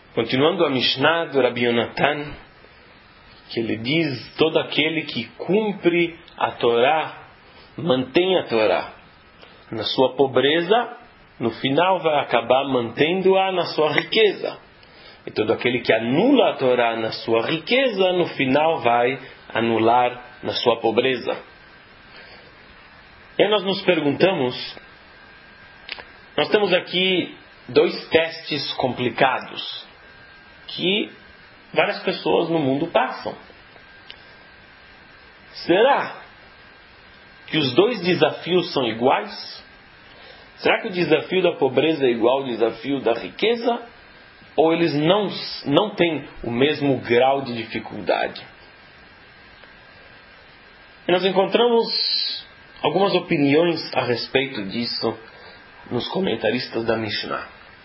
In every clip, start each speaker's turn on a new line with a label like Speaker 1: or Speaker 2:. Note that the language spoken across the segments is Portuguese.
Speaker 1: Continuando a Mishnah do Rabi Yonatan, que ele diz: todo aquele que cumpre a Torá, mantém a Torá na sua pobreza, no final vai acabar mantendo-a na sua riqueza. E todo aquele que anula a Torá na sua riqueza, no final vai anular na sua pobreza. E nós nos perguntamos, nós temos aqui dois testes complicados que várias pessoas no mundo passam. Será que os dois desafios são iguais? Será que o desafio da pobreza é igual ao desafio da riqueza? Ou eles não têm o mesmo grau de dificuldade? E nós encontramos algumas opiniões a respeito disso nos comentaristas da Mishnah.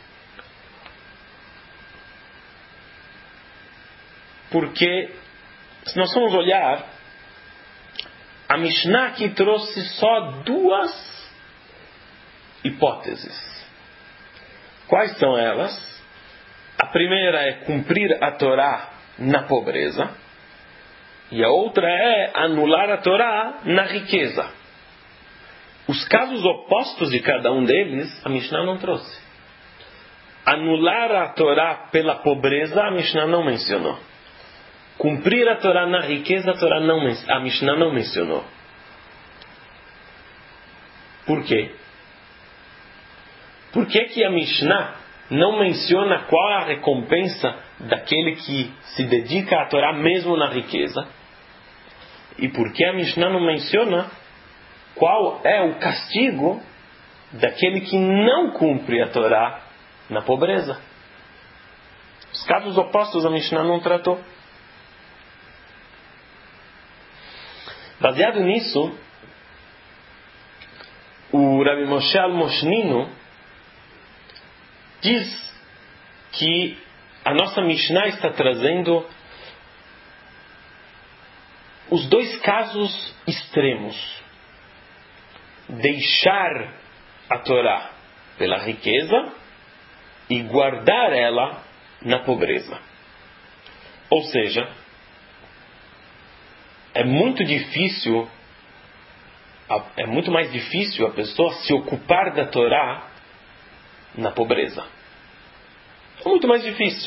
Speaker 1: Porque, se nós formos olhar, a Mishnah aqui trouxe só duas hipóteses. Quais são elas? A primeira é cumprir a Torá na pobreza. E a outra é anular a Torá na riqueza. Os casos opostos de cada um deles, a Mishnah não trouxe. Anular a Torá pela pobreza, a Mishnah não mencionou. Cumprir a Torá na riqueza, a Mishnah não mencionou. Por quê? Por que a Mishnah não menciona qual é a recompensa daquele que se dedica à Torá mesmo na riqueza? E por que a Mishnah não menciona qual é o castigo daquele que não cumpre a Torá na pobreza? Os casos opostos a Mishnah não tratou. Baseado nisso, o Rabi Moshe Almoshnino diz que a nossa Mishnah está trazendo os dois casos extremos. Deixar a Torá pela riqueza e guardar ela na pobreza. Ou seja, é muito mais difícil a pessoa se ocupar da Torá na pobreza. É muito mais difícil.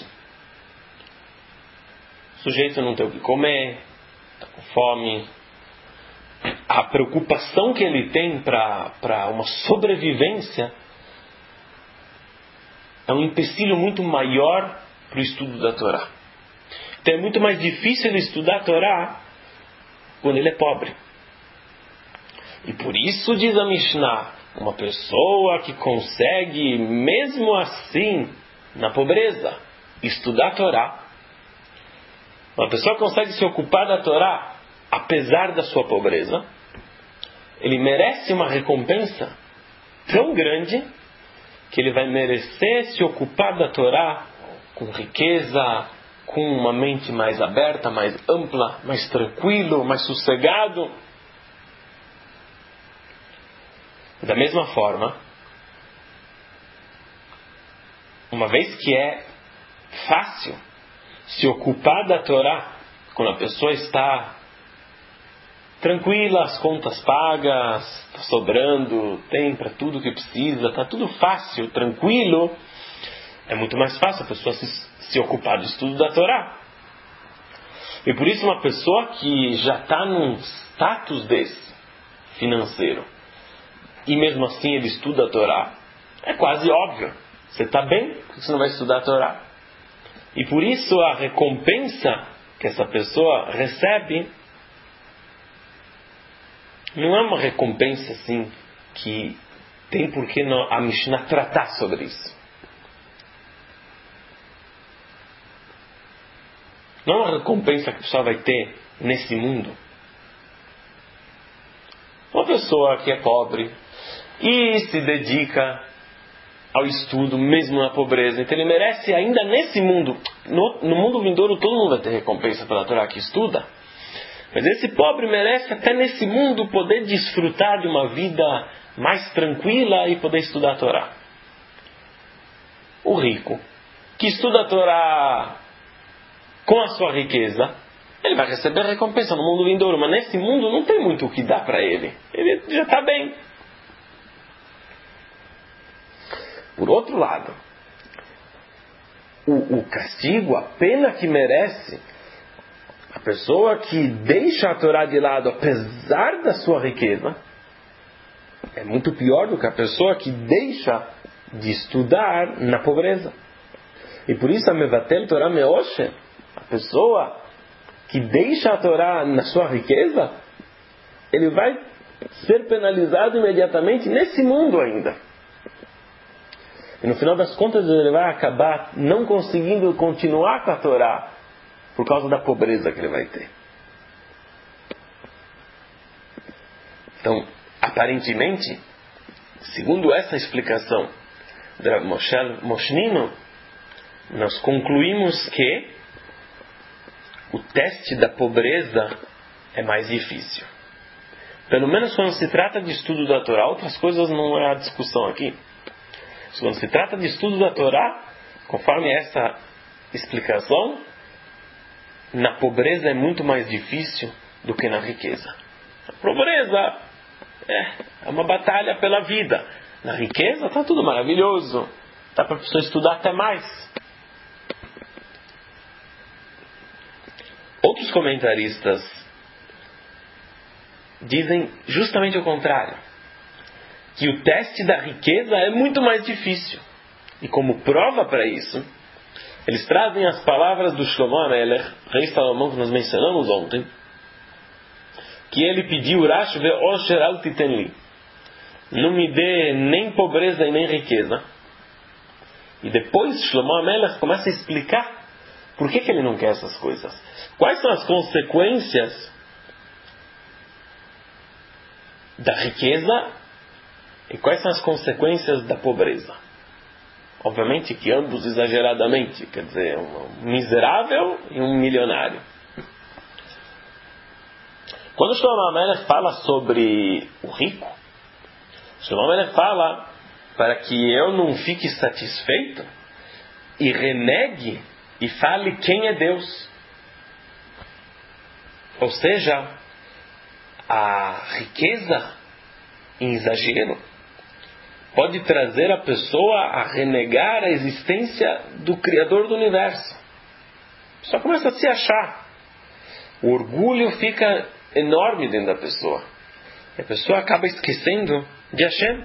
Speaker 1: O sujeito não tem o que comer, está com fome. A preocupação que ele tem para uma sobrevivência é um empecilho muito maior para o estudo da Torá. Então é muito mais difícil ele estudar a Torá quando ele é pobre. E por isso diz a Mishnah, uma pessoa que consegue, mesmo assim, na pobreza, estudar a Torá, uma pessoa que consegue se ocupar da Torá, apesar da sua pobreza, ele merece uma recompensa tão grande que ele vai merecer se ocupar da Torá com riqueza, com uma mente mais aberta, mais ampla, mais tranquilo, mais sossegado. Da mesma forma, uma vez que é fácil se ocupar da Torá, quando a pessoa está tranquila, as contas pagas, está sobrando, tem para tudo que precisa, está tudo fácil, tranquilo, é muito mais fácil a pessoa se ocupar do estudo da Torá. E por isso uma pessoa que já está num status desse, financeiro, e mesmo assim ele estuda a Torá, é quase óbvio. Você está bem, por que você não vai estudar a Torá? E por isso a recompensa que essa pessoa recebe não é uma recompensa assim que tem por que a Mishnah tratar sobre isso. Não é uma recompensa que a pessoa vai ter nesse mundo. Uma pessoa que é pobre e se dedica ao estudo, mesmo na pobreza, então ele merece ainda nesse mundo, no mundo vindouro todo mundo vai ter recompensa pela Torá que estuda, mas esse pobre merece até nesse mundo poder desfrutar de uma vida mais tranquila e poder estudar a Torá. O rico, que estuda a Torá com a sua riqueza, ele vai receber recompensa no mundo vindouro, mas nesse mundo não tem muito o que dar para ele. Ele já está bem. Por outro lado, o castigo, a pena que merece a pessoa que deixa a Torá de lado apesar da sua riqueza, é muito pior do que a pessoa que deixa de estudar na pobreza. E por isso a Mevatel Torá Meoshe, a pessoa que deixa a Torá na sua riqueza, ele vai ser penalizado imediatamente nesse mundo ainda. E no final das contas ele vai acabar não conseguindo continuar com a Torá por causa da pobreza que ele vai ter. Então, aparentemente, segundo essa explicação de Rav Moshnino, nós concluímos que o teste da pobreza é mais difícil. Pelo menos quando se trata de estudo da Torá, outras coisas não é a discussão aqui. Quando se trata de estudo da Torá, conforme essa explicação, na pobreza é muito mais difícil do que na riqueza. A pobreza é uma batalha pela vida. Na riqueza está tudo maravilhoso. Dá para a pessoa estudar até mais. Outros comentaristas dizem justamente o contrário. Que o teste da riqueza é muito mais difícil. E como prova para isso, eles trazem as palavras do Shlomo HaMelech, rei Salomão, que nós mencionamos ontem, que ele pediu, Urash ve'osher al titen li, não me dê nem pobreza e nem riqueza. E depois Shlomo HaMelech começa a explicar por que ele não quer essas coisas. Quais são as consequências da riqueza e quais são as consequências da pobreza? Obviamente que ambos exageradamente, quer dizer, um miserável e um milionário. Quando o Shlomo HaMelech fala sobre o rico, o Shlomo HaMelech fala para que eu não fique satisfeito e renegue e fale quem é Deus. Ou seja, a riqueza em exagero pode trazer a pessoa a renegar a existência do Criador do Universo. Só começa a se achar. O orgulho fica enorme dentro da pessoa. E a pessoa acaba esquecendo de Hashem.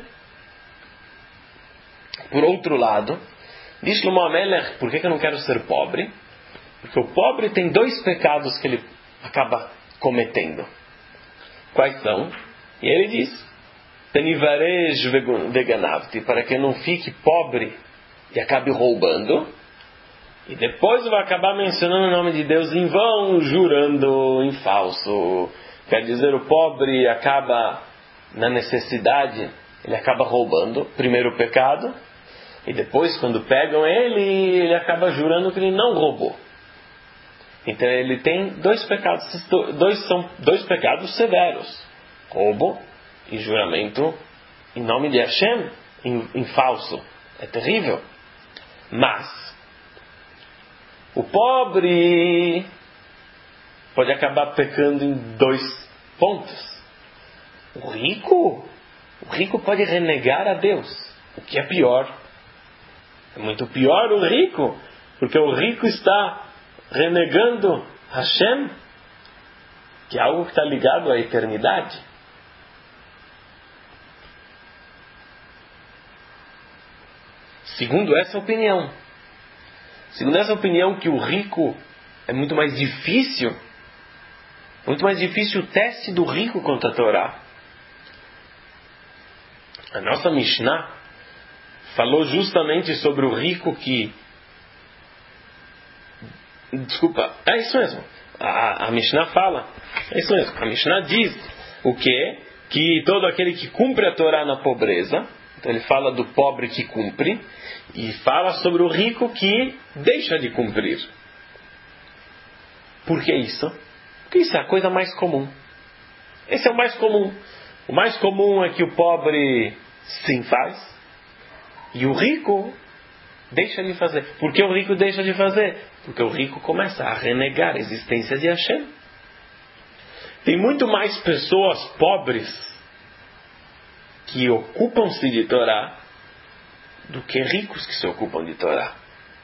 Speaker 1: Por outro lado, diz Shlomo HaMelech, por que eu não quero ser pobre? Porque o pobre tem dois pecados que ele acaba cometendo. Quais são? E ele diz, Tenivarej veganavti, para que não fique pobre e acabe roubando. E depois vai acabar mencionando o nome de Deus em vão, jurando em falso. Quer dizer, o pobre acaba na necessidade, ele acaba roubando, primeiro pecado. E depois, quando pegam ele acaba jurando que ele não roubou. Então ele tem dois pecados, são dois pecados severos: roubo e juramento em nome de Hashem, em falso. É terrível. Mas o pobre pode acabar pecando em dois pontos. O rico pode renegar a Deus, o que é pior. É muito pior o rico, porque o rico está renegando Hashem, que é algo que está ligado à eternidade. Segundo essa opinião que o rico é muito mais difícil o teste do rico contra a Torá. A nossa Mishnah falou justamente sobre o rico que... Desculpa, é isso mesmo. A Mishnah fala, é isso mesmo. A Mishnah diz o quê? Que todo aquele que cumpre a Torá na pobreza, então ele fala do pobre que cumpre, e fala sobre o rico que deixa de cumprir. Por que isso? Porque isso é a coisa mais comum. Esse é o mais comum. O mais comum é que o pobre sim faz, e o rico deixa de fazer. Por que o rico deixa de fazer? Porque o rico começa a renegar a existência de Hashem. Tem muito mais pessoas pobres que ocupam-se de Torá do que ricos que se ocupam de Torá.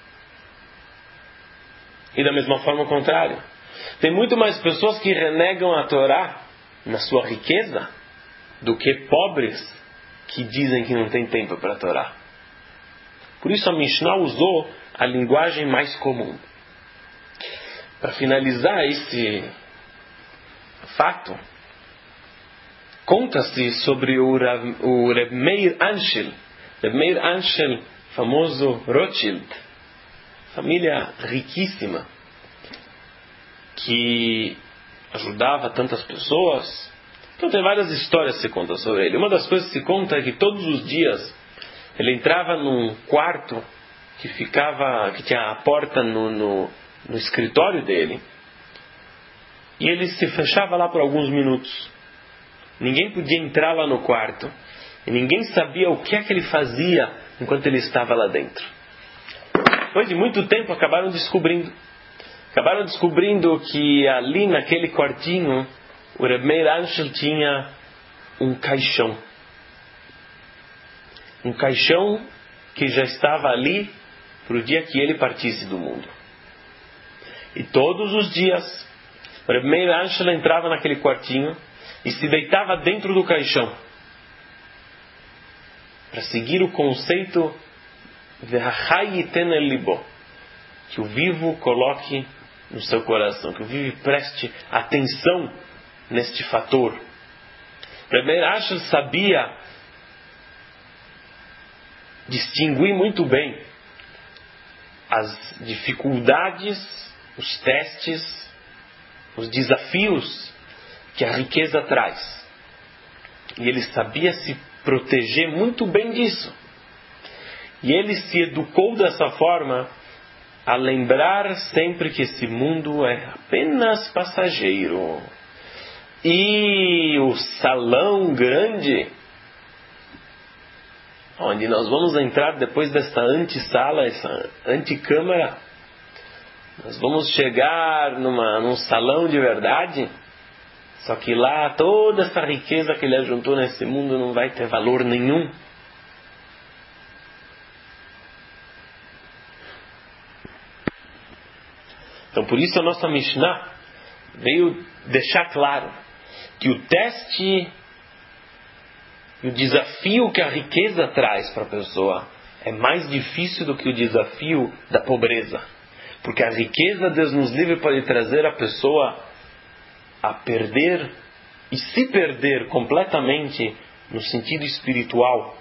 Speaker 1: E da mesma forma o contrário. Tem muito mais pessoas que renegam a Torá na sua riqueza do que pobres que dizem que não tem tempo para a Torá. Por isso a Mishnah usou a linguagem mais comum. Para finalizar esse fato, conta-se sobre o Reb Meir Anshel. Reb Meir Anshel, famoso Rothschild, família riquíssima, que ajudava tantas pessoas. Então tem várias histórias que se contam sobre ele. Uma das coisas que se conta é que todos os dias ele entrava num quarto que tinha a porta no escritório dele, e ele se fechava lá por alguns minutos. Ninguém podia entrar lá no quarto, e ninguém sabia o que é que ele fazia enquanto ele estava lá dentro. Depois de muito tempo acabaram descobrindo que ali naquele quartinho o Reb Meir Anshel tinha um caixão. Um caixão que já estava ali para o dia que ele partisse do mundo. E todos os dias o Reb Meir Anshel entrava naquele quartinho e se deitava dentro do caixão para seguir o conceito V'hachai yiten el libo, que o vivo coloque no seu coração, que o vivo preste atenção neste fator. Reb Meir Anshel sabia distinguir muito bem as dificuldades, os testes, os desafios que a riqueza traz. E ele sabia se proteger muito bem disso. E ele se educou dessa forma a lembrar sempre que esse mundo é apenas passageiro. E o salão grande, onde nós vamos entrar depois desta antessala, essa antecâmara, nós vamos chegar num salão de verdade. Só que lá toda essa riqueza que ele ajuntou nesse mundo não vai ter valor nenhum. Então por isso a nossa Mishnah veio deixar claro que o teste e o desafio que a riqueza traz para a pessoa é mais difícil do que o desafio da pobreza. Porque a riqueza, Deus nos livre, pode trazer a pessoa a perder e se perder completamente no sentido espiritual.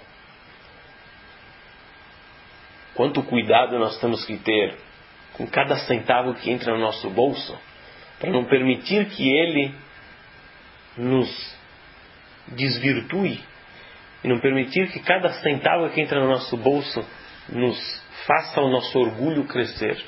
Speaker 1: Quanto cuidado nós temos que ter com cada centavo que entra no nosso bolso, para não permitir que ele nos desvirtue e não permitir que cada centavo que entra no nosso bolso nos faça o nosso orgulho crescer.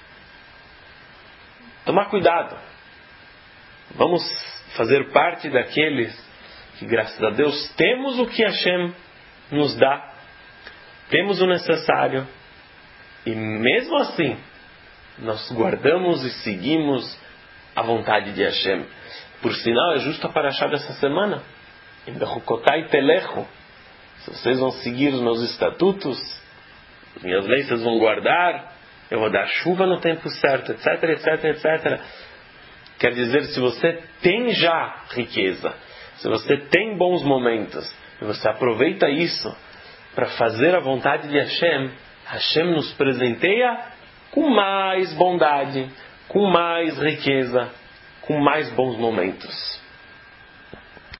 Speaker 1: Tomar cuidado. Vamos fazer parte daqueles que, graças a Deus, temos o que Hashem nos dá, temos o necessário, e mesmo assim nós guardamos e seguimos a vontade de Hashem. Por sinal, é justo a paraxá dessa semana. Em Bechukotai Telecho, se vocês vão seguir os meus estatutos, as minhas leis vocês vão guardar, eu vou dar chuva no tempo certo, etc, etc, etc. Quer dizer, se você tem já riqueza, se você tem bons momentos, e você aproveita isso para fazer a vontade de Hashem, Hashem nos presenteia com mais bondade, com mais riqueza, com mais bons momentos.